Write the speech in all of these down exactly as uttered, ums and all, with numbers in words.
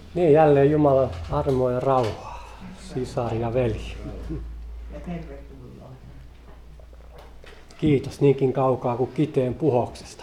Niin, jälleen Jumalan armoa ja rauhaa, sisar ja veli. Kiitos niinkin kaukaa kuin Kiteen Puhoksesta.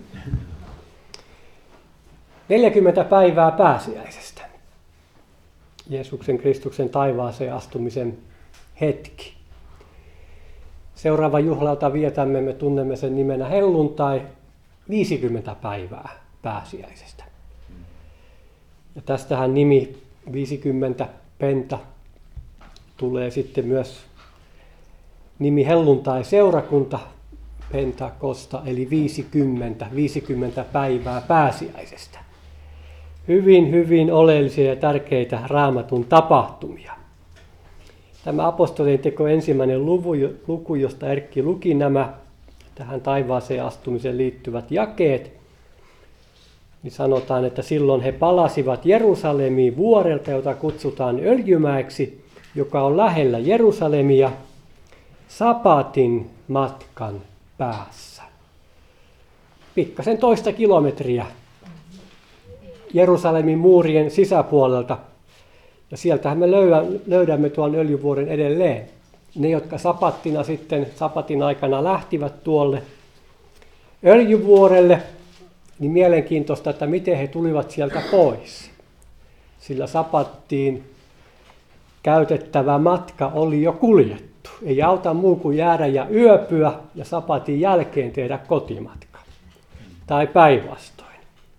neljäkymmentä päivää pääsiäisestä. Jeesuksen Kristuksen taivaaseen astumisen hetki. Seuraava juhlalta vietämme, me tunnemme sen nimenä helluntai, viisikymmentä päivää pääsiäisestä. Ja tästähän nimi viisikymmentä penta tulee sitten myös nimi helluntai seurakunta Pentakosta, eli viisikymmentä, viisikymmentä päivää pääsiäisestä. Hyvin, hyvin oleellisia ja tärkeitä Raamatun tapahtumia. Tämä apostolien teko ensimmäinen luku, josta Erkki luki nämä tähän taivaaseen astumiseen liittyvät jakeet, niin sanotaan, että silloin he palasivat Jerusalemiin vuorelta, jota kutsutaan Öljymäeksi, joka on lähellä Jerusalemia, sapatin matkan päässä. Pikkasen toista kilometriä Jerusalemin muurien sisäpuolelta. Ja sieltähän me löydämme tuon Öljyvuoren edelleen. Ne, jotka sapattina sitten, sapatin aikana lähtivät tuolle Öljyvuorelle, niin mielenkiintoista, että miten he tulivat sieltä pois. Sillä sapattiin käytettävä matka oli jo kuljettu. Ei auta muu kuin jäädä ja yöpyä ja sapatin jälkeen tehdä kotimatka. Tai päinvastoin.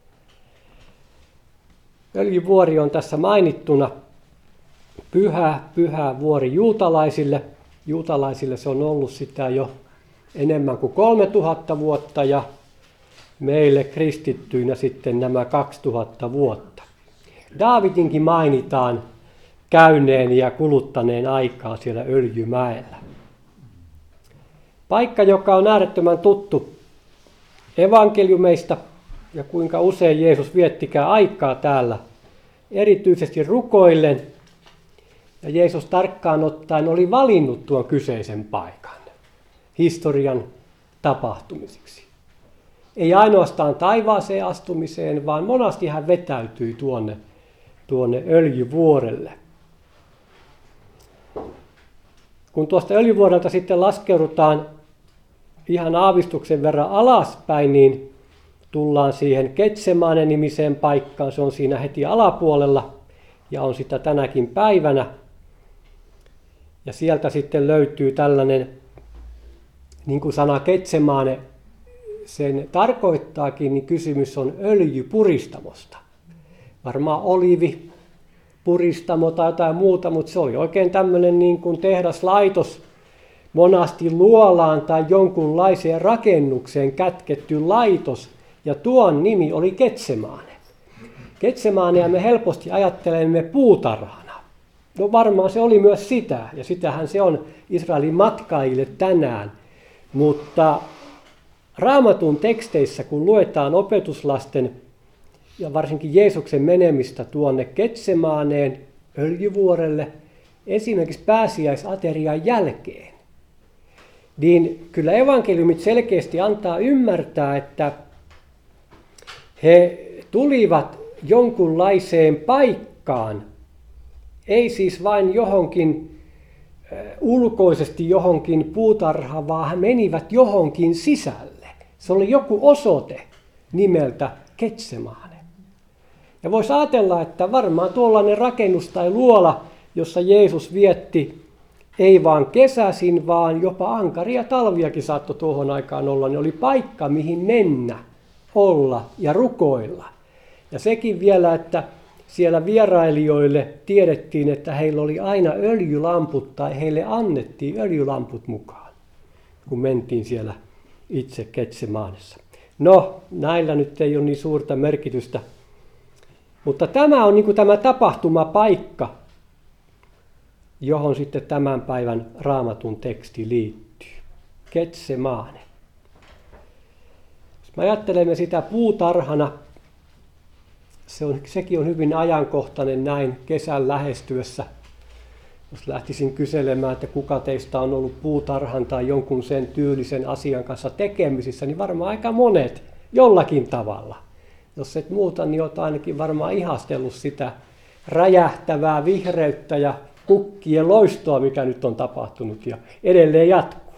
Öljyvuori on tässä mainittuna pyhä, pyhä vuori juutalaisille. Juutalaisille se on ollut sitä jo enemmän kuin kolmetuhatta vuotta ja meille kristittyinä sitten nämä kaksituhatta vuotta. Daavidinkin mainitaan käyneen ja kuluttaneen aikaa siellä Öljymäellä. Paikka, joka on äärettömän tuttu evankeliumeista ja kuinka usein Jeesus viettikää aikaa täällä, erityisesti rukoillen. Ja Jeesus tarkkaan ottaen oli valinnut tuon kyseisen paikan historian tapahtumisiksi. Ei ainoastaan taivaaseen astumiseen, vaan monasti hän vetäytyi tuonne, tuonne Öljyvuorelle. Kun tuosta Öljyvuorelta sitten laskeudutaan ihan aavistuksen verran alaspäin, niin tullaan siihen Getsemane-nimiseen paikkaan. Se on siinä heti alapuolella ja on sitä tänäkin päivänä. Ja sieltä sitten löytyy tällainen, niin kuin sana Getsemane sen tarkoittaakin, niin kysymys on öljypuristamosta. Varmaan oliivi, puristamo tai jotain muuta, mutta se oli oikein tämmöinen niin kuin tehdaslaitos, monasti luolaan tai jonkunlaiseen rakennukseen kätketty laitos, ja tuon nimi oli Getsemane. Getsemanea me helposti ajattelemme puutarhana. No varmaan se oli myös sitä, ja sitähän se on Israelin matkaajille tänään, mutta Raamatun teksteissä, kun luetaan opetuslasten ja varsinkin Jeesuksen menemistä tuonne Getsemaneen, Öljyvuorelle, esimerkiksi pääsiäisaterian jälkeen, niin kyllä evankeliumit selkeästi antaa ymmärtää, että he tulivat jonkunlaiseen paikkaan, ei siis vain johonkin ulkoisesti johonkin puutarhaan, vaan he menivät johonkin sisälle. Se oli joku osoite nimeltä Getsemane. Ja voisi ajatella, että varmaan tuollainen rakennus tai luola, jossa Jeesus vietti ei vaan kesäisin, vaan jopa ankaria talviakin saattoi tuohon aikaan olla, niin oli paikka, mihin mennä, olla ja rukoilla. Ja sekin vielä, että siellä vierailijoille tiedettiin, että heillä oli aina öljylamput tai heille annettiin öljylamput mukaan, kun mentiin siellä itse Getsemanessa. No, näillä nyt ei ole niin suurta merkitystä, mutta tämä on niin kuin tämä tapahtumapaikka, johon sitten tämän päivän Raamatun teksti liittyy. Getsemane. Jos me ajattelemme sitä puutarhana, se on, sekin on hyvin ajankohtainen näin kesän lähestyessä. Jos lähtisin kyselemään, että kuka teistä on ollut puutarhan tai jonkun sen tyylisen asian kanssa tekemisissä, niin varmaan aika monet jollakin tavalla. Jos et muuta, niin olet ainakin varmaan ihastellut sitä räjähtävää vihreyttä ja kukkien loistoa, mikä nyt on tapahtunut ja edelleen jatkuu.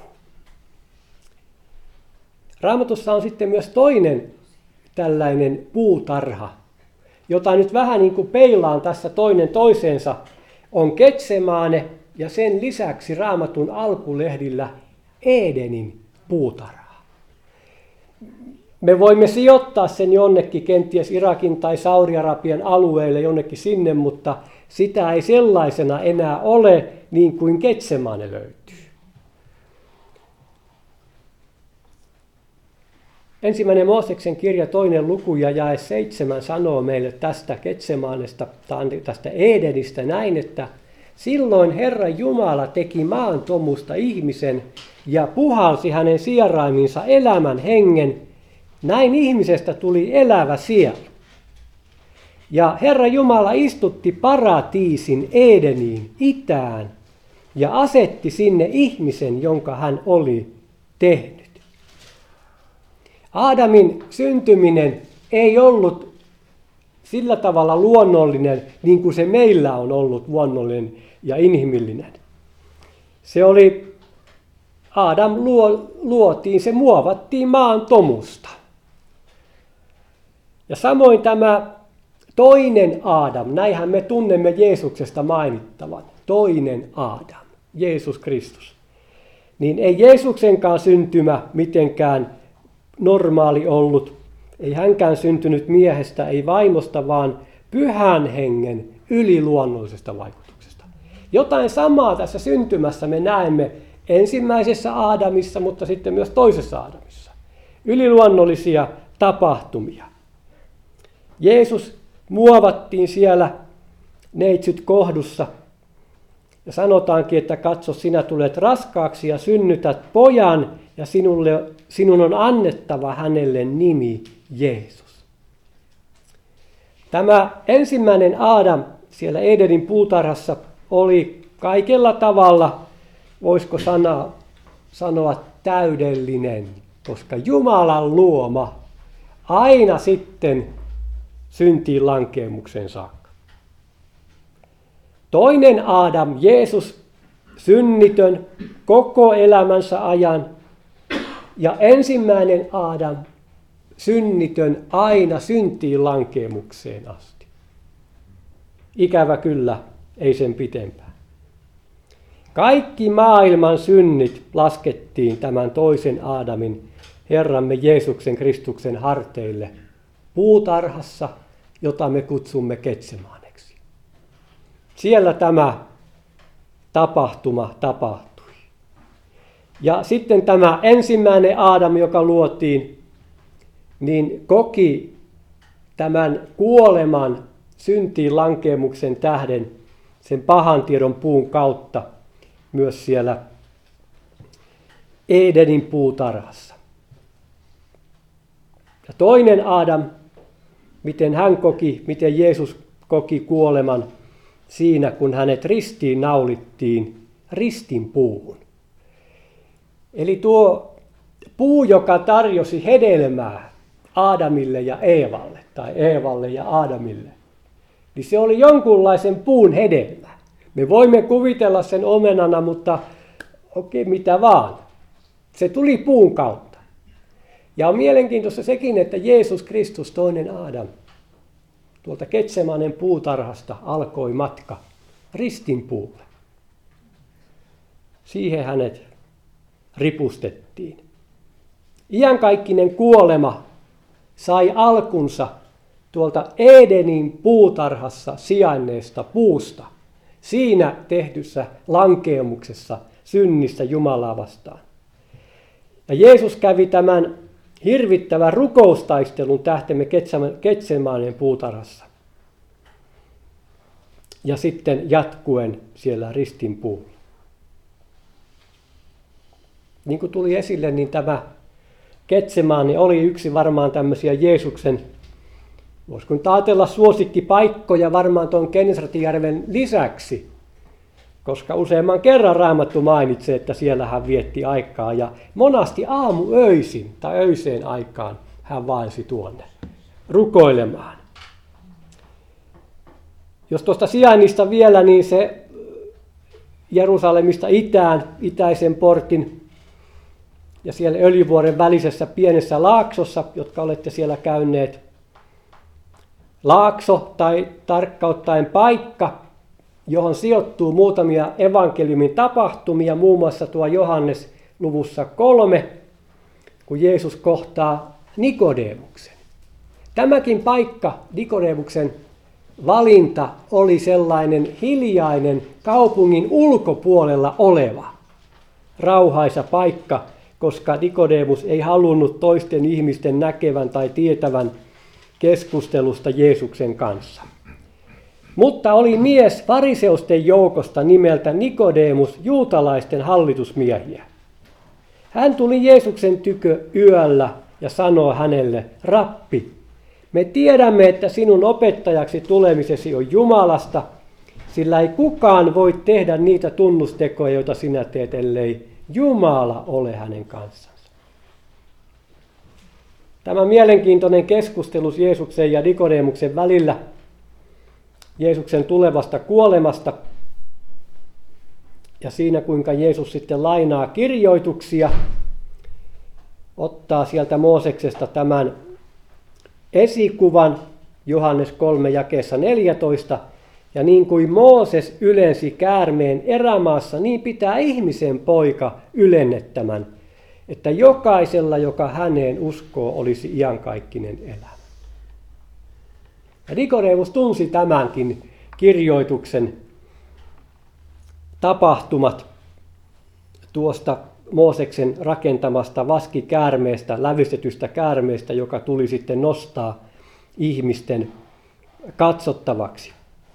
Raamatussa on sitten myös toinen tällainen puutarha, jota nyt vähän niin kuin peilaan tässä toinen toiseensa, on Getsemane ja sen lisäksi Raamatun alkulehdillä Edenin puutarha. Me voimme sijoittaa sen jonnekin kenties Irakin tai Saudi-Arabian alueelle jonnekin sinne, mutta sitä ei sellaisena enää ole niin kuin Getsemane löytyy. Ensimmäinen Mooseksen kirja toinen luku ja jae seitsemän sanoo meille tästä Getsemanesta, tästä Edenistä näin, että silloin Herra Jumala teki maan tomusta ihmisen ja puhalsi hänen sieraiminsa elämän hengen. Näin ihmisestä tuli elävä sielu. Ja Herra Jumala istutti paratiisin Edeniin itään ja asetti sinne ihmisen, jonka hän oli tehnyt. Aadamin syntyminen ei ollut sillä tavalla luonnollinen, niin kuin se meillä on ollut luonnollinen ja inhimillinen. Se oli, Aadam luo, luotiin, se muovattiin maan tomusta. Ja samoin tämä toinen Aadam, näinhän me tunnemme Jeesuksesta mainittavan, toinen Aadam, Jeesus Kristus. Niin ei Jeesuksenkaan syntymä mitenkään normaali ollut. Ei hänkään syntynyt miehestä, ei vaimosta, vaan pyhän hengen yliluonnollisesta vaikutuksesta. Jotain samaa tässä syntymässä me näemme ensimmäisessä Aadamissa, mutta sitten myös toisessa Aadamissa. Yliluonnollisia tapahtumia. Jeesus muovattiin siellä neitsyt kohdussa. Ja sanotaankin, että katso, sinä tulet raskaaksi ja synnytät pojan, ja sinulle, sinun on annettava hänelle nimi Jeesus. Tämä ensimmäinen Aadam siellä Edenin puutarhassa oli kaikella tavalla, voisiko sana, sanoa täydellinen, koska Jumalan luoma aina sitten syntiin lankeemukseen saakka. Toinen Aadam, Jeesus, synnitön koko elämänsä ajan. Ja ensimmäinen Aadam, synnitön aina syntiin lankeemukseen asti. Ikävä kyllä, ei sen pitempään. Kaikki maailman synnit laskettiin tämän toisen Aadamin, Herramme Jeesuksen Kristuksen harteille puutarhassa, jota me kutsumme Getsemaneksi. Siellä tämä tapahtuma tapahtui. Ja sitten tämä ensimmäinen Aadam, joka luotiin, niin koki tämän kuoleman syntiin lankeemuksen tähden sen pahan tiedon puun kautta myös siellä Edenin puutarhassa. Ja toinen Aadam, miten hän koki, miten Jeesus koki kuoleman siinä, kun hänet ristiin naulittiin ristin puuhun. Eli tuo puu, joka tarjosi hedelmää Aadamille ja Eevalle, tai Eevalle ja Aadamille, niin se oli jonkunlaisen puun hedelmä. Me voimme kuvitella sen omenana, mutta okei, okay, mitä vaan. Se tuli puun kautta. Ja on mielenkiintoista sekin, että Jeesus Kristus, toinen Aadam, tuolta Getsemanen puutarhasta alkoi matka ristin puulle. Siihen hänet ripustettiin. Iankaikkinen kuolema sai alkunsa tuolta Edenin puutarhassa sijainneesta puusta, siinä tehdyssä lankeemuksessa synnistä Jumalaa vastaan. Ja Jeesus kävi tämän hirvittävän rukoustaistelun tähtemme Getsemaneen puutarhassa. Ja sitten jatkuen siellä ristin puulla. Niin kuin tuli esille, niin tämä Getsemane oli yksi varmaan tämmöisiä Jeesuksen, voisiko nyt ajatella suosikkipaikkoja varmaan tuon Genesartinjärven lisäksi, koska useamman kerran Raamattu mainitsee, että siellä hän vietti aikaa ja monasti aamuöisin tai öiseen aikaan hän vaelsi tuonne. rukoilemaan. Jos tuosta sijainnista vielä, niin se Jerusalemista itään, itäisen portin ja siellä Öljyvuoren välisessä pienessä laaksossa, jotka olette siellä käyneet. Laakso tai tarkkauttaen paikka, johon sijoittuu muutamia evankeliumin tapahtumia, muun muassa tuo Johannes luvussa kolme, kun Jeesus kohtaa Nikodemuksen. Tämäkin paikka, Nikodemuksen valinta, oli sellainen hiljainen kaupungin ulkopuolella oleva rauhaisa paikka, koska Nikodemus ei halunnut toisten ihmisten näkevän tai tietävän keskustelusta Jeesuksen kanssa. Mutta oli mies fariseusten joukosta nimeltä Nikodemus, juutalaisten hallitusmiehiä. Hän tuli Jeesuksen tykö yöllä ja sanoi hänelle, Rappi, me tiedämme, että sinun opettajaksi tulemisesi on Jumalasta, sillä ei kukaan voi tehdä niitä tunnustekoja, joita sinä teet, ellei Jumala ole hänen kanssansa. Tämä mielenkiintoinen keskustelu Jeesuksen ja Nikodemuksen välillä, Jeesuksen tulevasta kuolemasta ja siinä kuinka Jeesus sitten lainaa kirjoituksia, ottaa sieltä Mooseksesta tämän esikuvan Johannes kolme jakeessa neljätoista, ja niin kuin Mooses ylensi käärmeen erämaassa, niin pitää ihmisen poika ylennettämän, että jokaisella, joka häneen uskoo, olisi iankaikkinen elämä. Ja Nikodemus tunsi tämänkin kirjoituksen tapahtumat tuosta Mooseksen rakentamasta vaskikäärmeestä, lävistetystä käärmeestä, joka tuli sitten nostaa ihmisten katsottavaksi.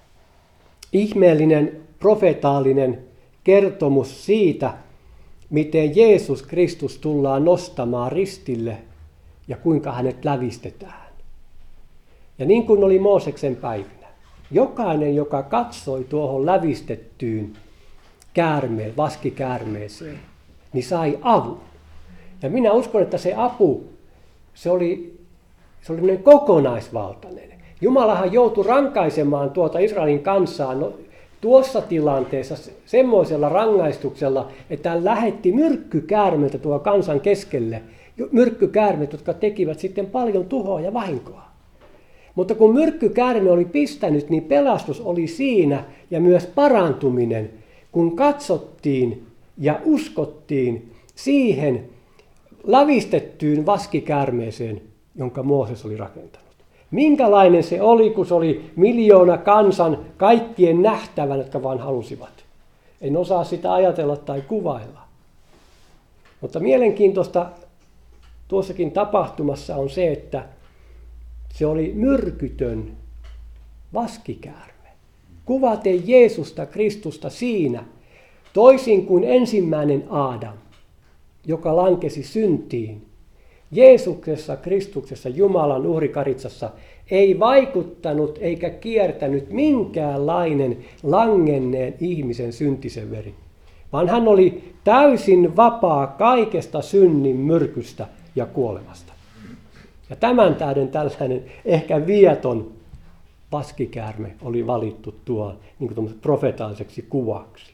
Ihmeellinen profetaalinen kertomus siitä, miten Jeesus Kristus tullaan nostamaan ristille ja kuinka hänet lävistetään. Ja niin kuin oli Mooseksen päivinä, jokainen, joka katsoi tuohon lävistettyyn käärmeen, vaskikäärmeeseen, niin sai avun. Ja minä uskon, että se apu, se oli, se oli kokonaisvaltainen. Jumalahan joutui rankaisemaan tuota Israelin kansaa no, tuossa tilanteessa semmoisella rangaistuksella, että hän lähetti myrkkykäärmeitä tuo kansan keskelle. Myrkkykäärmeet, jotka tekivät sitten paljon tuhoa ja vahinkoa. Mutta kun myrkkykäärme oli pistänyt, niin pelastus oli siinä ja myös parantuminen, kun katsottiin ja uskottiin siihen lävistettyyn vaskikäärmeeseen, jonka Mooses oli rakentanut. Minkälainen se oli, kun se oli miljoona kansan kaikkien nähtävän, jotka vaan halusivat. En osaa sitä ajatella tai kuvailla. Mutta mielenkiintoista tuossakin tapahtumassa on se, että se oli myrkytön vaskikäärme. Kuvaten Jeesusta Kristusta siinä, toisin kuin ensimmäinen Aadam, joka lankesi syntiin. Jeesuksessa, Kristuksessa, Jumalan uhrikaritsassa ei vaikuttanut eikä kiertänyt minkäänlainen langenneen ihmisen syntisen veri, vaan hän oli täysin vapaa kaikesta synnin myrkystä ja kuolemasta. Ja tämän tähden tällainen ehkä vieton vaskikäärme oli valittu tuon niin kuin profetaaliseksi kuvaksi.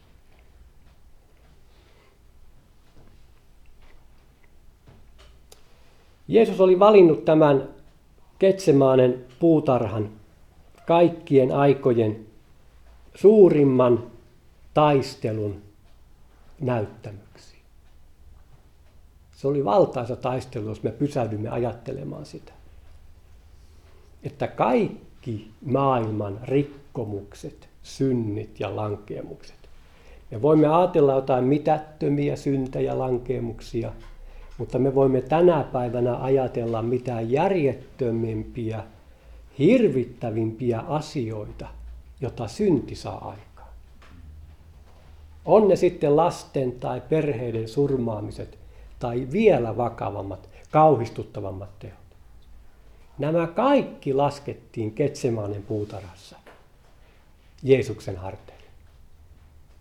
Jeesus oli valinnut tämän Getsemaanen puutarhan kaikkien aikojen suurimman taistelun näyttämöksi. Se oli valtaisa taistelu, jos me pysähdymme ajattelemaan sitä. Että kaikki maailman rikkomukset, synnit ja lankeemukset. Me voimme ajatella jotain mitättömiä syntejä, lankeemuksia, mutta me voimme tänä päivänä ajatella mitään järjettömimpiä, hirvittävimpiä asioita, jota synti saa aikaan. On ne sitten lasten tai perheiden surmaamiset tai vielä vakavammat, kauhistuttavammat teot. Nämä kaikki laskettiin Getsemaanen puutarhassa Jeesuksen harteille.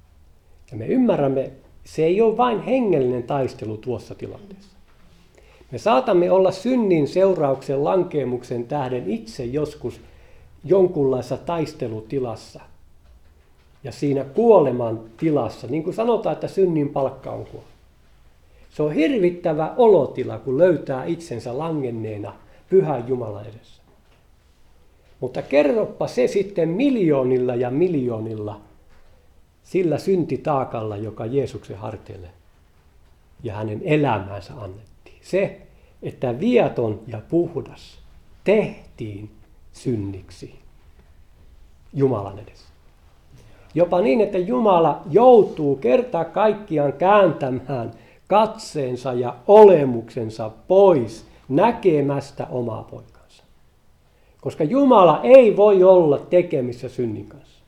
Ja me ymmärrämme, se ei ole vain hengellinen taistelu tuossa tilanteessa. Me saatamme olla synnin seurauksen lankeemuksen tähden itse joskus jonkunlaisessa taistelutilassa ja siinä kuoleman tilassa, niin kuin sanotaan, että synnin palkka on kuolema. Se on hirvittävä olotila, kun löytää itsensä langenneena pyhän Jumalan edessä. Mutta kerropa se sitten miljoonilla ja miljoonilla sillä syntitaakalla, joka Jeesuksen harteille ja hänen elämäänsä annettiin. Se, että viaton ja puhdas tehtiin synniksi Jumalan edessä. Jopa niin, että Jumala joutuu kerta kaikkiaan kääntämään katseensa ja olemuksensa pois näkemästä omaa poikansa. Koska Jumala ei voi olla tekemissä synnin kanssa.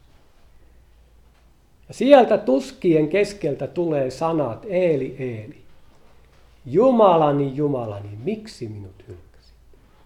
Ja sieltä tuskien keskeltä tulee sanat, Eeli, Eeli, Jumalani, Jumalani, miksi minut hylkäsit?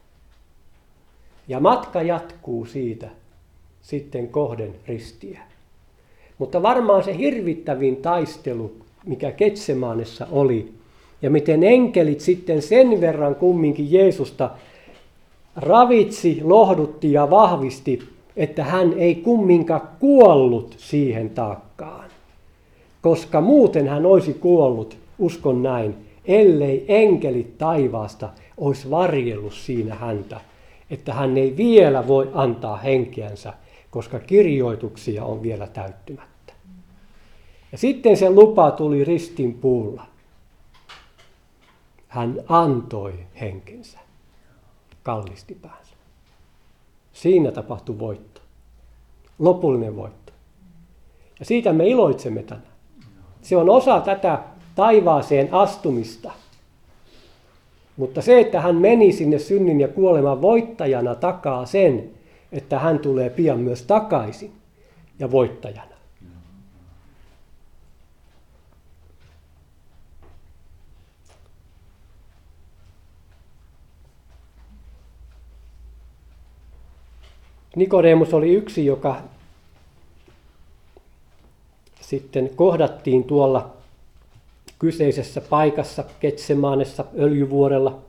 Ja matka jatkuu siitä sitten kohden ristiä. Mutta varmaan se hirvittävin taistelu, mikä Getsemanessa oli, ja miten enkelit sitten sen verran kumminkin Jeesusta ravitsi, lohdutti ja vahvisti, että hän ei kumminkaan kuollut siihen taakkaan. Koska muuten hän olisi kuollut, uskon näin, ellei enkelit taivaasta olisi varjellut siinä häntä, että hän ei vielä voi antaa henkeänsä, koska kirjoituksia on vielä täyttymättä. Ja sitten se lupa tuli ristin puulla. Hän antoi henkensä, kallisti päänsä. Siinä tapahtui voitto, lopullinen voitto. Ja siitä me iloitsemme tänään. Se on osa tätä taivaaseen astumista. Mutta se, että hän meni sinne synnin ja kuoleman voittajana, takaa sen, että hän tulee pian myös takaisin ja voittajana. Nikodemus oli yksi, joka sitten kohdattiin tuolla kyseisessä paikassa Getsemanessa öljyvuorella.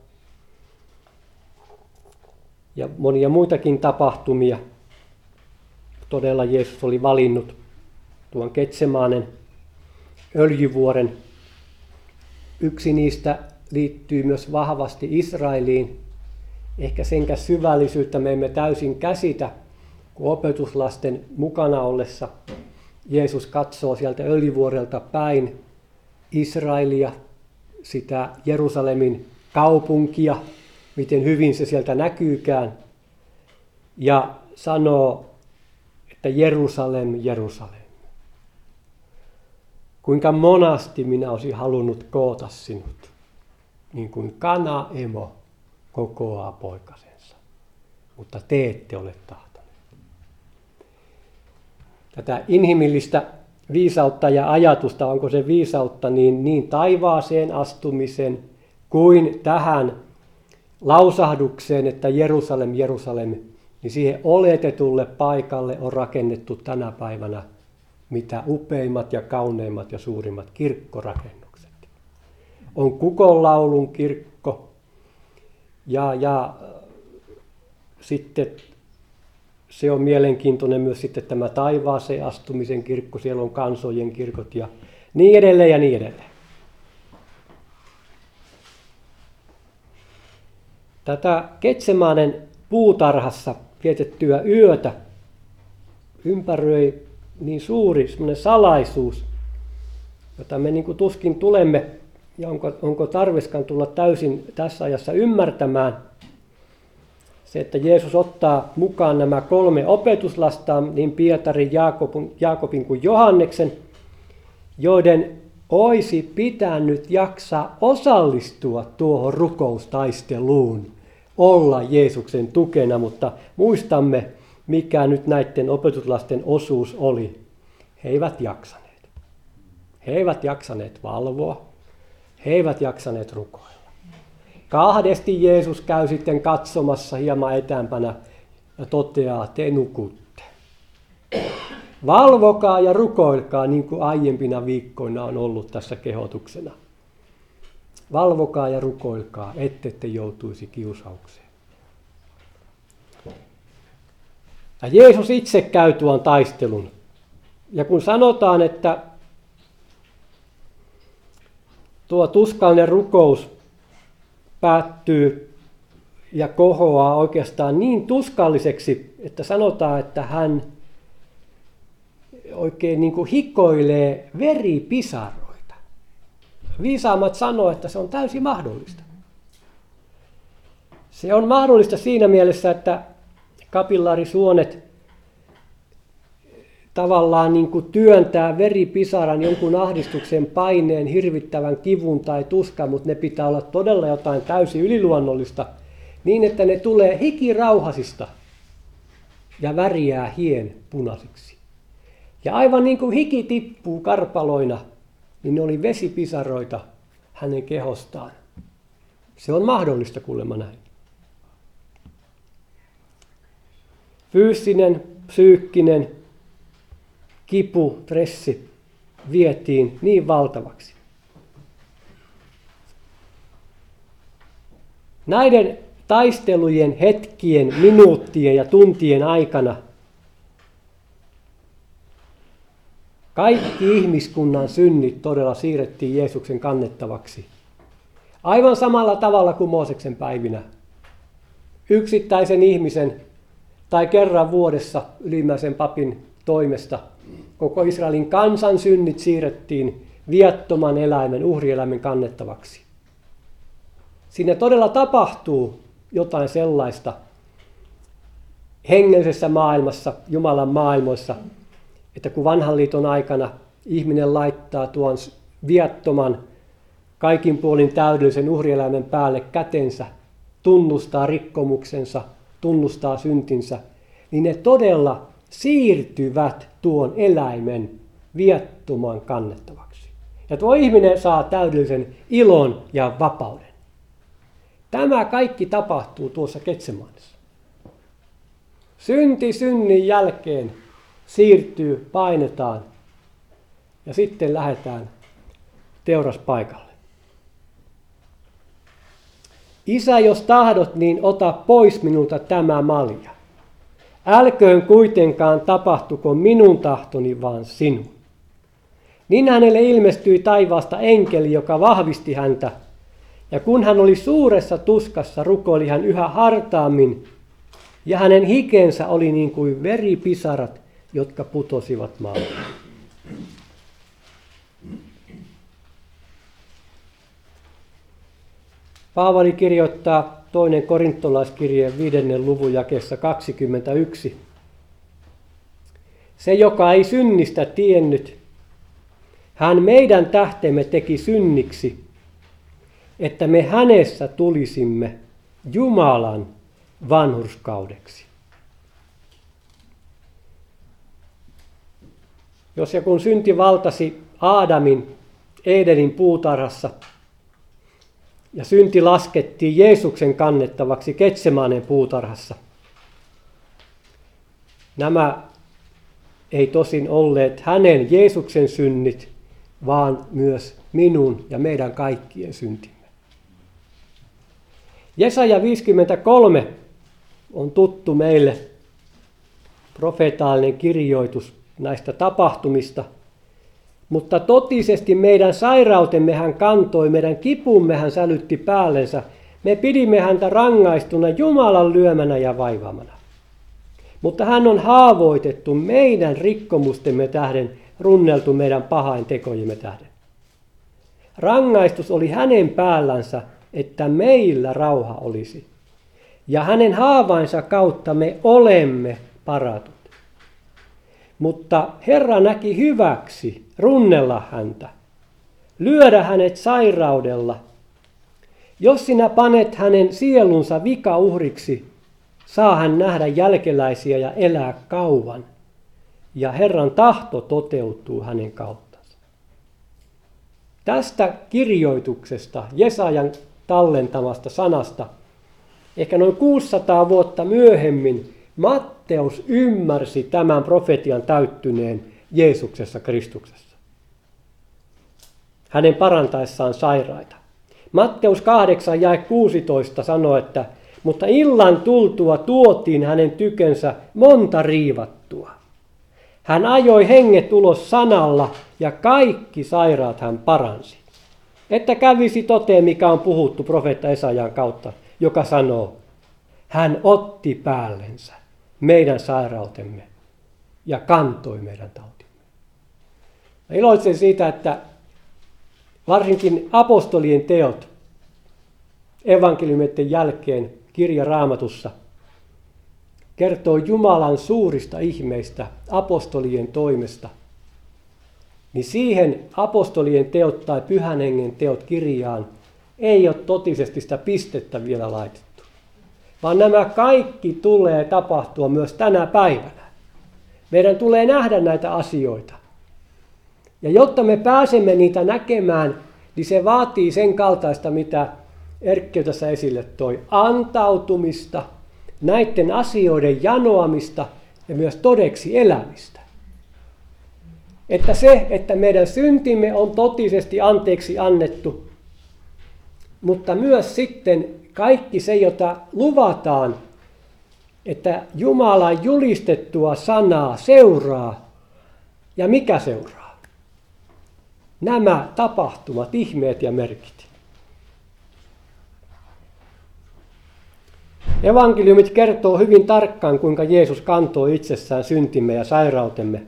Ja monia muitakin tapahtumia. Todella Jeesus oli valinnut tuon Getsemanen öljyvuoren. Yksi niistä liittyy myös vahvasti Israeliin. Ehkä senkään syvällisyyttä me emme täysin käsitä, kun opetuslasten mukana ollessa Jeesus katsoo sieltä öljyvuorelta päin Israelia, sitä Jerusalemin kaupunkia, miten hyvin se sieltä näkyykään, ja sanoo, että Jerusalem, Jerusalem, kuinka monasti minä olisin halunnut koota sinut, niin kuin kana emo kokoaa poikasensa, mutta te ette ole tahtoneet. Tätä inhimillistä viisautta ja ajatusta, onko se viisautta niin, niin taivaaseen astumisen kuin tähän lausahdukseen, että Jerusalem, Jerusalem, niin siihen oletetulle paikalle on rakennettu tänä päivänä mitä upeimmat ja kauneimmat ja suurimmat kirkkorakennukset. On kukonlaulun kirkko ja, ja sitten se on mielenkiintoinen myös sitten tämä taivaaseen astumisen kirkko, siellä on kansojen kirkot ja niin edelleen ja niin edelleen. Tätä Getsemanen puutarhassa vietettyä yötä ympäröi niin suuri semmoinen salaisuus, jota me niin kuin tuskin tulemme, ja onko, onko tarviskaan tulla täysin tässä ajassa ymmärtämään. Se, että Jeesus ottaa mukaan nämä kolme opetuslastaan, niin Pietarin, Jaakobin, Jaakobin kuin Johanneksen, joiden olisi pitänyt jaksaa osallistua tuohon rukoustaisteluun, olla Jeesuksen tukena, mutta muistamme, mikä nyt näiden opetuslasten osuus oli. He eivät jaksaneet. He eivät jaksaneet valvoa. He eivät jaksaneet rukoilla. Kahdesti Jeesus käy sitten katsomassa hieman etäämpänä ja toteaa, te nukutte. Valvokaa ja rukoilkaa, niin kuin aiempina viikkoina on ollut tässä kehotuksena. valvokaa ja rukoilkaa, ettette joutuisi kiusaukseen. Ja Jeesus itse käy tuon taistelun. Ja kun sanotaan, että tuo tuskallinen rukous päättyy ja kohoaa oikeastaan niin tuskalliseksi, että sanotaan, että hän oikein niin kuin hikoilee veripisaroita. Viisaammat sanoo, että se on täysin mahdollista. Se on mahdollista siinä mielessä, että kapillaarisuonet tavallaan niin kuin työntää veripisaran jonkun ahdistuksen, paineen, hirvittävän kivun tai tuskan, mutta ne pitää olla todella jotain täysin yliluonnollista, niin että ne tulee hikirauhasista ja väriää hien punaisiksi. Ja aivan niin kuin hiki tippuu karpaloina, niin ne oli vesipisaroita hänen kehostaan. Se on mahdollista kuulemma näin. Fyysinen, psyykkinen kipu, stressi vietiin niin valtavaksi. Näiden taistelujen, hetkien, minuuttien ja tuntien aikana kaikki ihmiskunnan synnit todella siirrettiin Jeesuksen kannettavaksi. Aivan samalla tavalla kuin Mooseksen päivinä. Yksittäisen ihmisen tai kerran vuodessa ylimmäisen papin toimesta koko Israelin kansan synnit siirrettiin viattoman eläimen, uhrieläimen kannettavaksi. Siinä todella tapahtuu jotain sellaista hengellisessä maailmassa, Jumalan maailmoissa, että kun vanhan liiton aikana ihminen laittaa tuon viattoman, kaikin puolin täydellisen uhrieläimen päälle kätensä, tunnustaa rikkomuksensa, tunnustaa syntinsä, niin ne todella siirtyvät tuon eläimen viattoman kannettavaksi. Ja tuo ihminen saa täydellisen ilon ja vapauden. Tämä kaikki tapahtuu tuossa Getsemanessa. Synti synnin jälkeen siirtyy, painetaan ja sitten lähdetään teuraspaikalle. Isä, jos tahdot, niin ota pois minulta tämä malja. Älköön kuitenkaan tapahtuko minun tahtoni, vaan sinun. Niin hänelle ilmestyi taivaasta enkeli, joka vahvisti häntä. Ja kun hän oli suuressa tuskassa, rukoili hän yhä hartaammin. Ja hänen hikensä oli niin kuin veripisarat, jotka putosivat maalle. Paavali kirjoittaa toinen korintolaiskirjeen viidennen luvun jakeessa kaksikymmentäyksi. Se, joka ei synnistä tiennyt, hän meidän tähtemme teki synniksi, että me hänessä tulisimme Jumalan vanhurskaudeksi. Jos ja kun synti valtasi Aadamin Edenin puutarhassa, ja synti laskettiin Jeesuksen kannettavaksi Getsemanen puutarhassa. Nämä ei tosin olleet hänen Jeesuksen synnit, vaan myös minun ja meidän kaikkien syntimme. Jesaja viisikymmentäkolme on tuttu meille profeetallinen kirjoitus näistä tapahtumista. Mutta totisesti meidän sairautemme hän kantoi, meidän kipumme hän sälytti päällensä. Me pidimme häntä rangaistuna Jumalan lyömänä ja vaivaamana. Mutta hän on haavoitettu meidän rikkomustemme tähden, runneltu meidän pahain tekojemme tähden. Rangaistus oli hänen päällänsä, että meillä rauha olisi. Ja hänen haavainsa kautta me olemme paratut. Mutta Herra näki hyväksi runnella häntä, lyödä hänet sairaudella. Jos sinä panet hänen sielunsa vikauhriksi, saa hän nähdä jälkeläisiä ja elää kauan. Ja Herran tahto toteutuu hänen kauttansa. Tästä kirjoituksesta, Jesajan tallentamasta sanasta, ehkä noin kuusisataa vuotta myöhemmin, Matteus ymmärsi tämän profetian täyttyneen Jeesuksessa Kristuksessa. Hänen parantaessaan sairaita. Matteus kahdeksan jae kuusitoista sanoo, että mutta illan tultua tuotiin hänen tykönsä monta riivattua. Hän ajoi henget ulos sanalla ja kaikki sairaat hän paransi. Että kävisi toteen, mikä on puhuttu profeetta Esajan kautta, joka sanoo, hän otti päällensä meidän sairautemme ja kantoi meidän tautimme. Mä iloitsen siitä, että varsinkin apostolien teot evankeliumien jälkeen kirja Raamatussa kertoo Jumalan suurista ihmeistä apostolien toimesta, niin siihen apostolien teot tai Pyhän Hengen teot kirjaan ei ole totisesti sitä pistettä vielä laitettu, vaan nämä kaikki tulee tapahtua myös tänä päivänä. Meidän tulee nähdä näitä asioita. Ja jotta me pääsemme niitä näkemään, niin se vaatii sen kaltaista, mitä Erkki tässä esille toi, antautumista, näiden asioiden janoamista ja myös todeksi elämistä. Että se, että meidän syntimme on totisesti anteeksi annettu, mutta myös sitten kaikki se, jota luvataan, että Jumalan julistettua sanaa seuraa. Ja mikä seuraa? Nämä tapahtumat, ihmeet ja merkit. Evankeliumit kertoo hyvin tarkkaan, kuinka Jeesus kantoi itsessään syntimme ja sairautemme.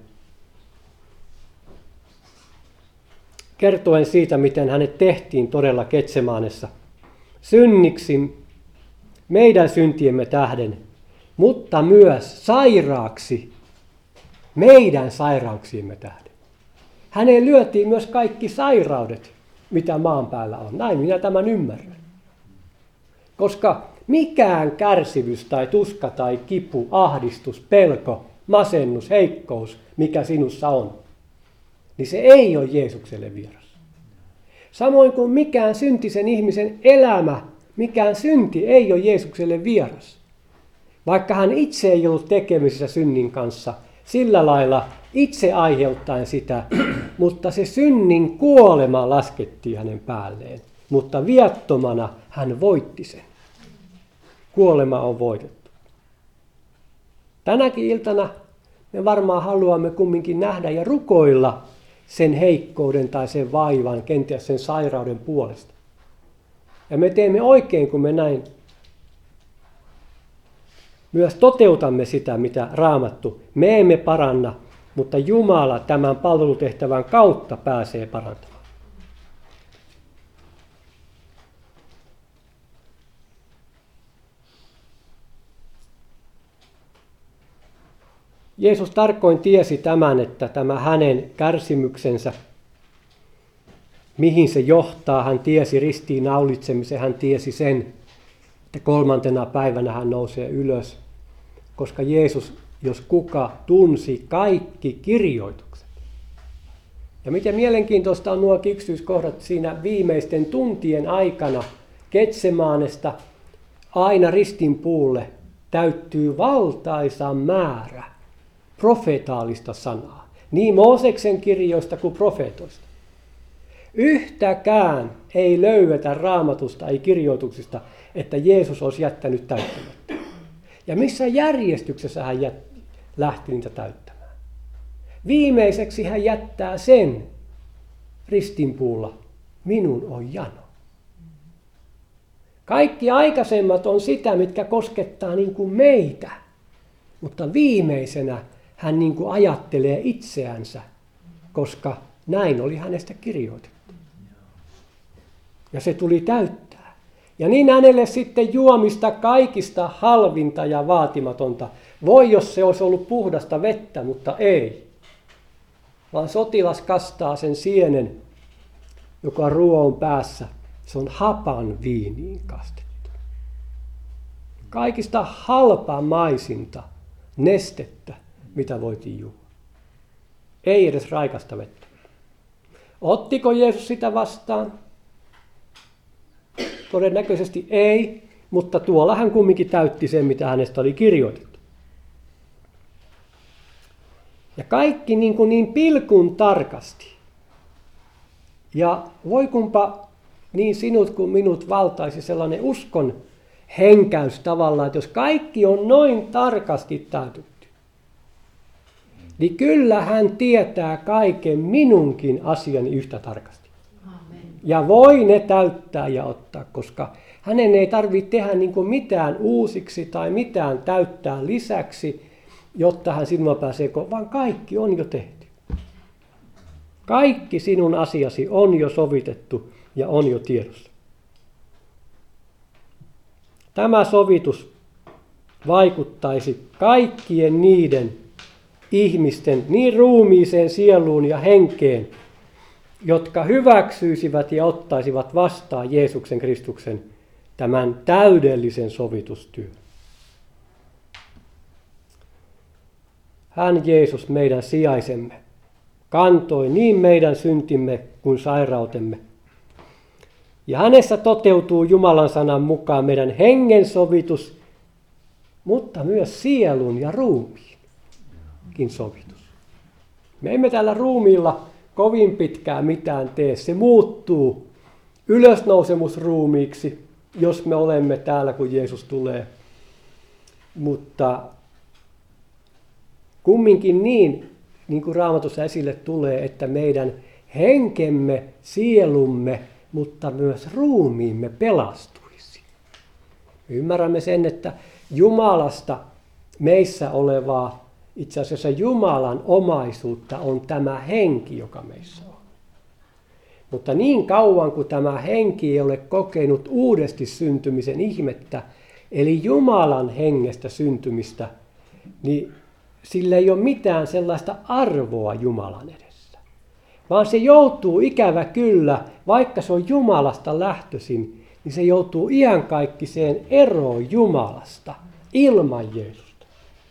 Kertoen siitä, miten hänet tehtiin todella Getsemanessa synniksi meidän syntiemme tähden, mutta myös sairaaksi meidän sairauksiemme tähden. Häneen lyötiin myös kaikki sairaudet, mitä maan päällä on. Näin minä tämän ymmärrän. Koska mikään kärsimys tai tuska tai kipu, ahdistus, pelko, masennus, heikkous, mikä sinussa on, niin se ei ole Jeesukselle vieras. Samoin kuin mikään syntisen ihmisen elämä, mikään synti ei ole Jeesukselle vieras. Vaikka hän itse ei ollut tekemisissä synnin kanssa sillä lailla itse aiheuttaen sitä, mutta se synnin kuolema laskettiin hänen päälleen. Mutta viattomana hän voitti sen. Kuolema on voitettu. Tänäkin iltana me varmaan haluamme kumminkin nähdä ja rukoilla sen heikkouden tai sen vaivan, kenties sen sairauden puolesta. Ja me teemme oikein, kun me näin myös toteutamme sitä, mitä Raamattu. Me emme paranna, mutta Jumala tämän palvelutehtävän kautta pääsee parantamaan. Jeesus tarkoin tiesi tämän, että tämä hänen kärsimyksensä, mihin se johtaa, hän tiesi ristiin naulitsemisen, hän tiesi sen, että kolmantena päivänä hän nousee ylös, koska Jeesus, jos kuka, tunsi kaikki kirjoitukset. Ja miten mielenkiintoista on nuo yksityiskohdat siinä viimeisten tuntien aikana Getsemanesta aina ristin puulle täyttyy valtaisa määrä profeetaalista sanaa, niin Mooseksen kirjoista kuin profeetoista. Yhtäkään ei löydetä Raamatusta, ei kirjoituksista, että Jeesus olisi jättänyt täyttämättä. Ja missä järjestyksessä hän jät, lähti niitä täyttämään? Viimeiseksi hän jättää sen ristinpuulla, minun on jano. Kaikki aikaisemmat on sitä, mitkä koskettaa niin kuin meitä, mutta viimeisenä hän niin kuin ajattelee itseänsä, koska näin oli hänestä kirjoitettu. Ja se tuli täyttää. Ja niin hänelle sitten juomista kaikista halvinta ja vaatimatonta. Voi, jos se olisi ollut puhdasta vettä, mutta ei. Vaan sotilas kastaa sen sienen, joka ruo on päässä. Se on hapan viiniin kastettu. Kaikista halpamaisinta nestettä, mitä voitiin juoda. Ei edes raikasta vettä. Ottiko Jeesus sitä vastaan? Todennäköisesti ei, mutta tuolla hän kumminkin täytti sen, mitä hänestä oli kirjoitettu. Ja kaikki niin, niin pilkun tarkasti. Ja voi kumpa niin sinut kuin minut valtaisi sellainen uskon henkäys tavallaan, että jos kaikki on noin tarkasti täytetty, niin kyllä hän tietää kaiken minunkin asiani yhtä tarkasti. Amen. Ja voi ne täyttää ja ottaa, koska hänen ei tarvitse tehdä niin kuin mitään uusiksi tai mitään täyttää lisäksi, jotta hän sinua pääsee, vaan kaikki on jo tehty. Kaikki sinun asiasi on jo sovitettu ja on jo tiedossa. Tämä sovitus vaikuttaisi kaikkien niiden ihmisten niin ruumiiseen, sieluun ja henkeen, jotka hyväksyisivät ja ottaisivat vastaan Jeesuksen Kristuksen tämän täydellisen sovitustyön. Hän Jeesus meidän sijaisemme kantoi niin meidän syntimme kuin sairautemme. Ja hänessä toteutuu Jumalan sanan mukaan meidän hengen sovitus, mutta myös sielun ja ruumiinkin sovitus. Me emme tällä ruumiilla kovin pitkään mitään tee. Se muuttuu ylösnousemusruumiiksi, jos me olemme täällä, kun Jeesus tulee. Mutta kumminkin niin, niin kuin Raamatussa esille tulee, että meidän henkemme, sielumme, mutta myös ruumiimme pelastuisi. Me ymmärrämme sen, että Jumalasta meissä olevaa, itse asiassa Jumalan omaisuutta on tämä henki, joka meissä on. Mutta niin kauan kuin tämä henki ei ole kokenut uudesti syntymisen ihmettä, eli Jumalan hengestä syntymistä, niin sillä ei ole mitään sellaista arvoa Jumalan edessä. Vaan se joutuu ikävä kyllä, vaikka se on Jumalasta lähtöisin, niin se joutuu iankaikkiseen eroon Jumalasta ilman Jeesusta.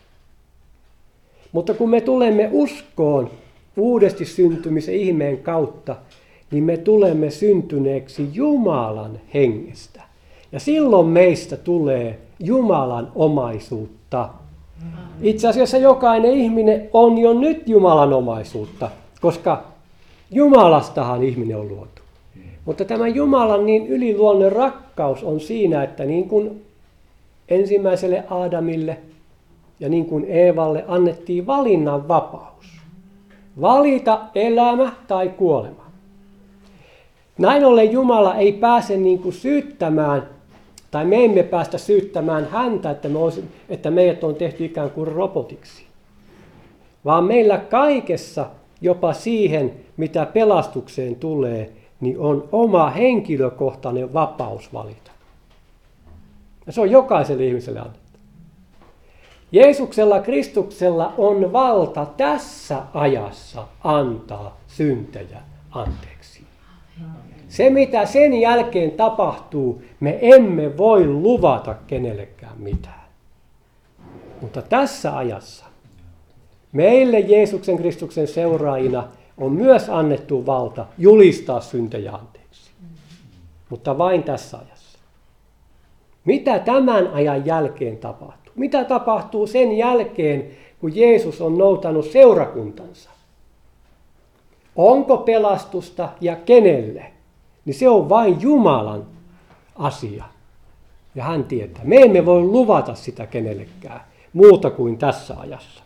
Mutta kun me tulemme uskoon uudesti syntymisen ihmeen kautta, niin me tulemme syntyneeksi Jumalan hengestä. Ja silloin meistä tulee Jumalan omaisuutta. Itse asiassa jokainen ihminen on jo nyt Jumalan omaisuutta, koska Jumalastahan ihminen on luotu. Mutta tämä Jumalan niin yliluonnollinen rakkaus on siinä, että niin kuin ensimmäiselle Aadamille ja niin kuin Eevalle annettiin valinnan vapaus. Valita elämä tai kuolema. Näin ollen Jumala ei pääse niin kuin syyttämään, tai me emme päästä syyttämään häntä, että, me olisi, että meidät on tehty ikään kuin robotiksi. Vaan meillä kaikessa, jopa siihen, mitä pelastukseen tulee, niin on oma henkilökohtainen vapaus valita. Ja se on jokaiselle ihmiselle annettu. Jeesuksella, Kristuksella on valta tässä ajassa antaa syntejä anteeksi. Se, mitä sen jälkeen tapahtuu, me emme voi luvata kenellekään mitään. Mutta tässä ajassa meille Jeesuksen Kristuksen seuraajina on myös annettu valta julistaa syntejä anteeksi. Mutta vain tässä ajassa. Mitä tämän ajan jälkeen tapahtuu? Mitä tapahtuu sen jälkeen, kun Jeesus on noutanut seurakuntansa? Onko pelastusta ja kenelle? Niin se on vain Jumalan asia. Ja hän tietää. Me emme voi luvata sitä kenellekään muuta kuin tässä ajassa.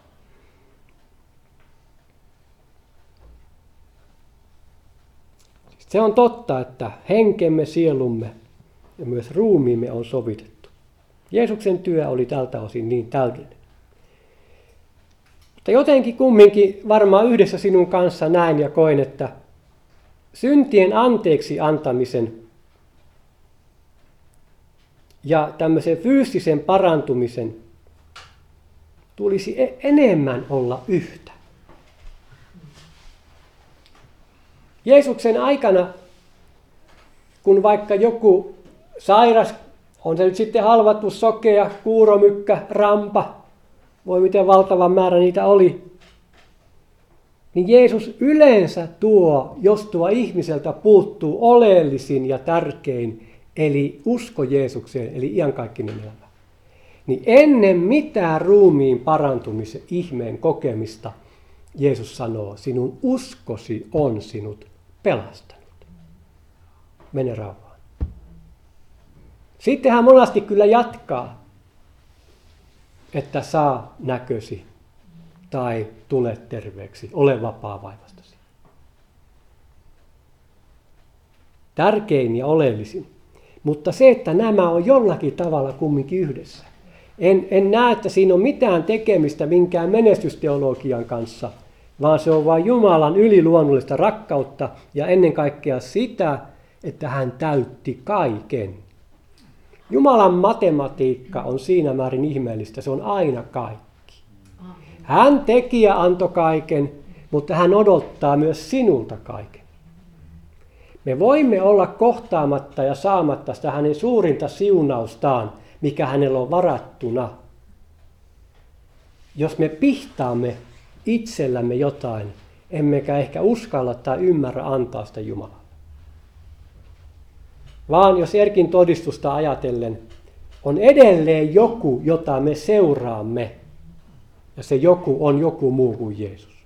Se on totta, että henkemme, sielumme ja myös ruumiimme on sovitettu. Jeesuksen työ oli tältä osin niin täydellinen. Mutta jotenkin kumminkin varmaan yhdessä sinun kanssa näin ja koin, että syntien anteeksi antamisen ja tämmöisen fyysisen parantumisen tulisi enemmän olla yhtä. Jeesuksen aikana, kun vaikka joku sairas, on se nyt sitten halvattu, sokea, kuuromykkä, rampa, voi miten valtava määrä niitä oli, niin Jeesus yleensä tuo, jos tuo ihmiseltä puuttuu oleellisin ja tärkein, eli usko Jeesukseen, eli iankaikkinen elämä. Niin ennen mitään ruumiin parantumisen ihmeen kokemista Jeesus sanoo, sinun uskosi on sinut pelastanut. mene rauhaan. Sitten hän monasti kyllä jatkaa, että saa näkösi tai tule terveeksi, ole vapaa vaivastasi. Tärkein ja oleellisin. Mutta se, että nämä on jollakin tavalla kumminkin yhdessä. En, en näe, että siinä on mitään tekemistä minkään menestysteologian kanssa, vaan se on vain Jumalan yliluonnollista rakkautta ja ennen kaikkea sitä, että hän täytti kaiken. Jumalan matematiikka on siinä määrin ihmeellistä, se on aina kaikki. Hän teki ja antoi kaiken, mutta hän odottaa myös sinulta kaiken. Me voimme olla kohtaamatta ja saamatta sitä hänen suurinta siunaustaan, mikä hänellä on varattuna. Jos me pihtaamme itsellämme jotain, emmekä ehkä uskalla tai ymmärrä antaa sitä Jumalalle. Vaan jos Erkin todistusta ajatellen, on edelleen joku, jota me seuraamme, ja se joku on joku muu kuin Jeesus.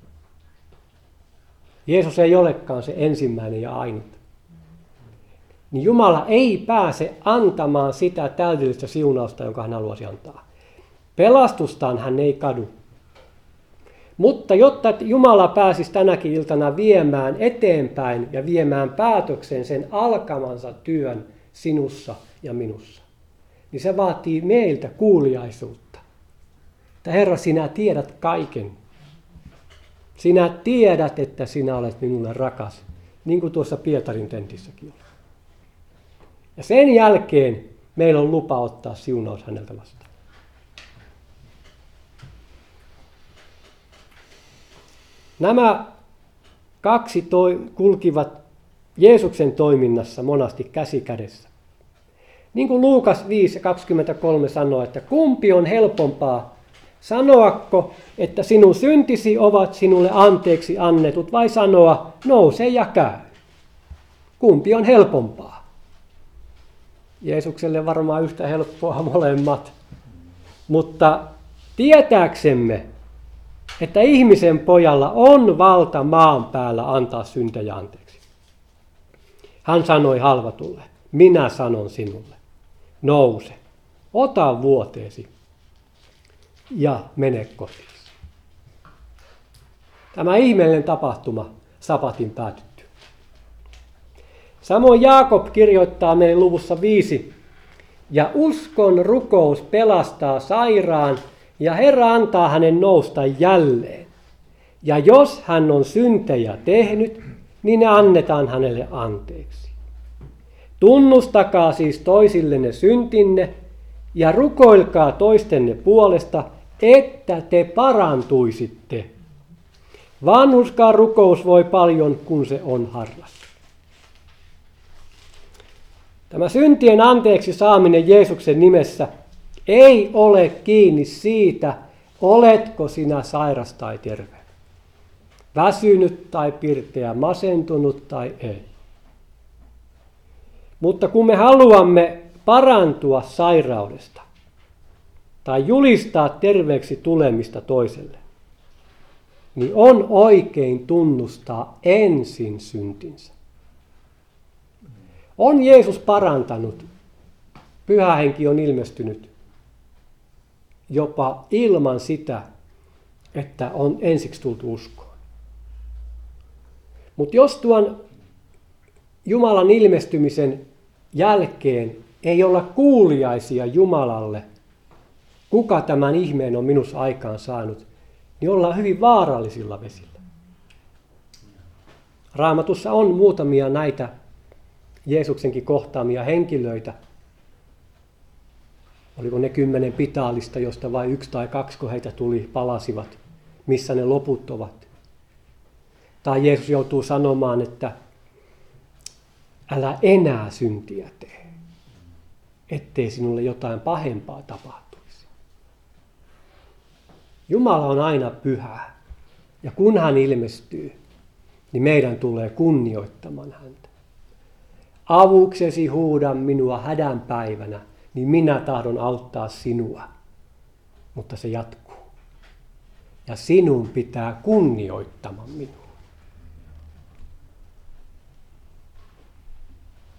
Jeesus ei olekaan se ensimmäinen ja ainut. Niin Jumala ei pääse antamaan sitä täydellistä siunausta, jonka hän haluaisi antaa. Pelastustaan hän ei kadu. Mutta jotta Jumala pääsisi tänäkin iltana viemään eteenpäin ja viemään päätöksen sen alkamansa työn sinussa ja minussa, niin se vaatii meiltä kuuliaisuutta. Että Herra, sinä tiedät kaiken. Sinä tiedät, että sinä olet minulle rakas, niin kuin tuossa Pietarin tentissäkin oli. Ja sen jälkeen meillä on lupa ottaa siunaus häneltä vastaan. Nämä kaksi toi, kulkivat Jeesuksen toiminnassa monasti käsi kädessä. Niin kuin Luukas viisi kaksikymmentäkolme sanoo, että kumpi on helpompaa, sanoako, että sinun syntisi ovat sinulle anteeksi annetut, vai sanoa, nouse ja käy. Kumpi on helpompaa? Jeesukselle varmaan yhtä helppoa molemmat. Mutta tietääksemme, että ihmisen pojalla on valta maan päällä antaa syntejä anteeksi. Hän sanoi halvatulle, minä sanon sinulle, nouse, ota vuoteesi ja mene kotiin. Tämä ihmeellinen tapahtuma sapatin päätytty. Samoin Jaakob kirjoittaa meille luvussa viisi, ja uskon rukous pelastaa sairaan, ja Herra antaa hänen nousta jälleen. Ja jos hän on syntejä tehnyt, niin ne annetaan hänelle anteeksi. Tunnustakaa siis toisillenne syntinne ja rukoilkaa toistenne puolesta, että te parantuisitte. Vanhurskaan rukous voi paljon, kun se on harras. Tämä syntien anteeksi saaminen Jeesuksen nimessä ei ole kiinni siitä, oletko sinä sairas tai terve, väsynyt tai pirteä, masentunut tai ei. Mutta kun me haluamme parantua sairaudesta tai julistaa terveeksi tulemista toiselle, niin on oikein tunnustaa ensin syntinsä. On Jeesus parantanut, Pyhä Henki on ilmestynyt jopa ilman sitä, että on ensiksi tultu uskoon. Mutta jos tuon Jumalan ilmestymisen jälkeen ei olla kuuliaisia Jumalalle, kuka tämän ihmeen on minussa aikaan saanut, niin ollaan hyvin vaarallisilla vesillä. Raamatussa on muutamia näitä Jeesuksenkin kohtaamia henkilöitä. Oliko ne kymmenen pitaalista, josta vain yksi tai kaksi, kun heitä tuli, palasivat, missä ne loput ovat. Tai Jeesus joutuu sanomaan, että älä enää syntiä tee, ettei sinulle jotain pahempaa tapahtuisi. Jumala on aina pyhä, ja kun hän ilmestyy, niin meidän tulee kunnioittamaan häntä. Avuksesi huudan minua hädän päivänä, niin minä tahdon auttaa sinua. Mutta se jatkuu. Ja sinun pitää kunnioittamaan minua.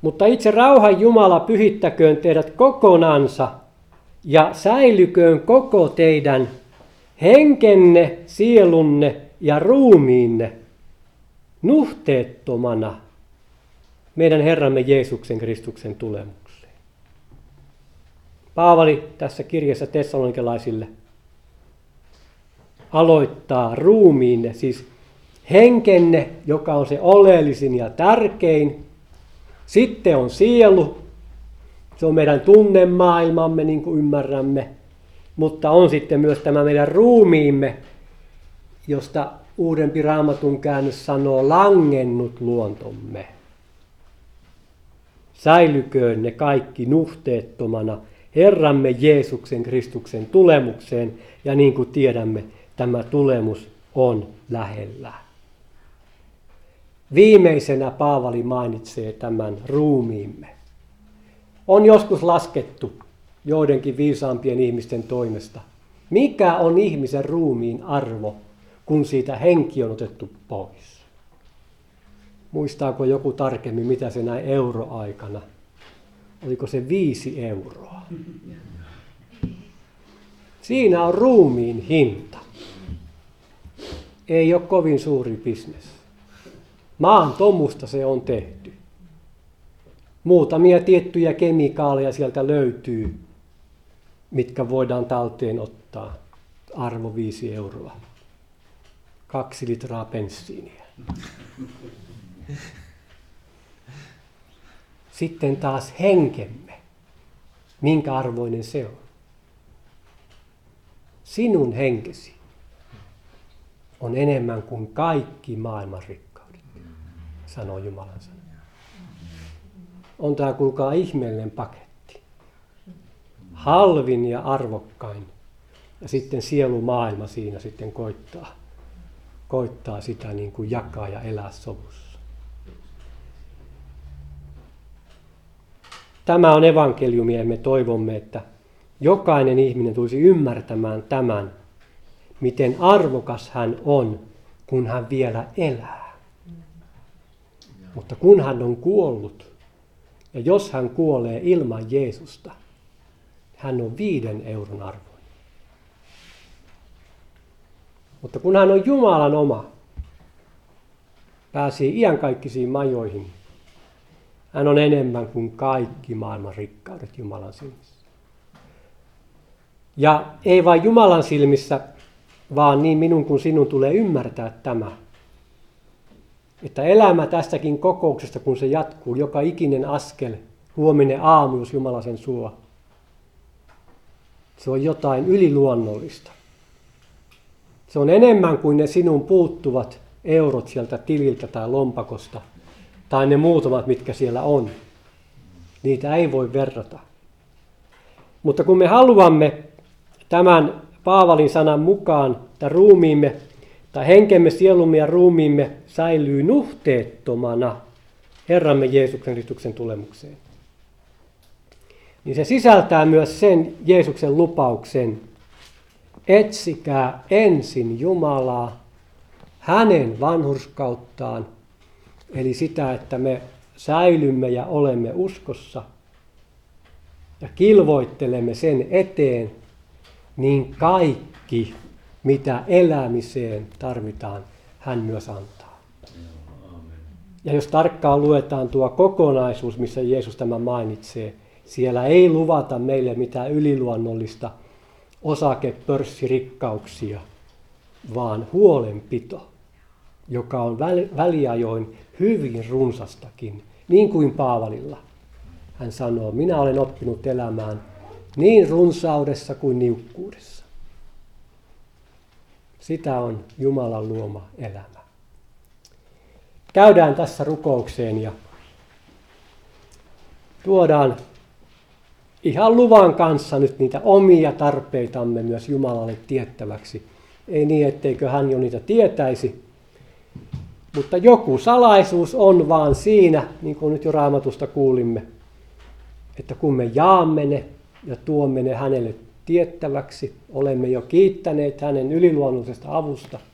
Mutta itse rauhan Jumala pyhittäköön teidät kokonansa ja säilyköön koko teidän henkenne, sielunne ja ruumiinne nuhteettomana meidän Herramme Jeesuksen Kristuksen tulemukseen. Paavali tässä kirjassa tessaloninkelaisille aloittaa ruumiinne, siis henkenne, joka on se oleellisin ja tärkein. Sitten on sielu, se on meidän tunnemaailmamme, niin kuin ymmärrämme, mutta on sitten myös tämä meidän ruumiimme, josta uudempi Raamatun käännös sanoo langennut luontomme. Säilyköön ne kaikki nuhteettomana Herramme Jeesuksen Kristuksen tulemukseen, ja niin kuin tiedämme, tämä tulemus on lähellä. Viimeisenä Paavali mainitsee tämän ruumiimme. On joskus laskettu joidenkin viisaampien ihmisten toimesta, mikä on ihmisen ruumiin arvo, kun siitä henki on otettu pois. Muistaako joku tarkemmin, mitä se näin euroaikana? Oliko se viisi euroa? Siinä on ruumiin hinta. Ei ole kovin suuri bisnes. Maan tomusta se on tehty. Muutamia tiettyjä kemikaaleja sieltä löytyy, mitkä voidaan talteen ottaa. Arvo viisi euroa. Kaksi litraa bensiiniä. Sitten taas henkemme. Minkä arvoinen se on? Sinun henkesi on enemmän kuin kaikki maailman rikkaudet, sanoo Jumalan sana. On tämä, kuulkaa, ihmeellinen paketti. Halvin ja arvokkain. Ja sitten sielumaailma siinä sitten koittaa, koittaa sitä niin kuin jakaa ja elää sovussa. Tämä on evankeliumi, ja me toivomme, että jokainen ihminen tulisi ymmärtämään tämän, miten arvokas hän on, kun hän vielä elää. Mutta kun hän on kuollut, ja jos hän kuolee ilman Jeesusta, hän on viiden euron arvoinen. Mutta kun hän on Jumalan oma, pääsee iankaikkisiin majoihin, hän on enemmän kuin kaikki maailman rikkaudet Jumalan silmissä. Ja ei vain Jumalan silmissä, vaan niin minun kuin sinun tulee ymmärtää tämä, että elämä tästäkin kokouksesta, kun se jatkuu, joka ikinen askel, huominen aamu, jos Jumala sen suo, se on jotain yliluonnollista. Se on enemmän kuin ne sinun puuttuvat eurot sieltä tililtä tai lompakosta, tai ne muutamat, mitkä siellä on. Niitä ei voi verrata. Mutta kun me haluamme tämän Paavalin sanan mukaan, että ruumiimme, tai henkemme, sielumme ja ruumiimme säilyy nuhteettomana Herramme Jeesuksen Kristuksen tulemukseen, niin se sisältää myös sen Jeesuksen lupauksen, etsikää ensin Jumalaa, hänen vanhurskauttaan, eli sitä, että me säilymme ja olemme uskossa ja kilvoittelemme sen eteen, niin kaikki, mitä elämiseen tarvitaan, hän myös antaa. Ja jos tarkkaan luetaan tuo kokonaisuus, missä Jeesus tämä mainitsee, siellä ei luvata meille mitään yliluonnollista osakepörssirikkauksia, vaan huolenpito, joka on väliajoin hyvin runsastakin, niin kuin Paavalilla. Hän sanoo, minä olen oppinut elämään niin runsaudessa kuin niukkuudessa. Sitä on Jumalan luoma elämä. Käydään tässä rukoukseen ja tuodaan ihan luvan kanssa nyt niitä omia tarpeitamme myös Jumalalle tiettäväksi. Ei niin, etteikö hän jo niitä tietäisi, mutta joku salaisuus on vaan siinä, niin kuin nyt jo Raamatusta kuulimme, että kun me jaamme ne ja tuomme ne hänelle tiettäväksi, olemme jo kiittäneet hänen yliluonnollisesta avusta,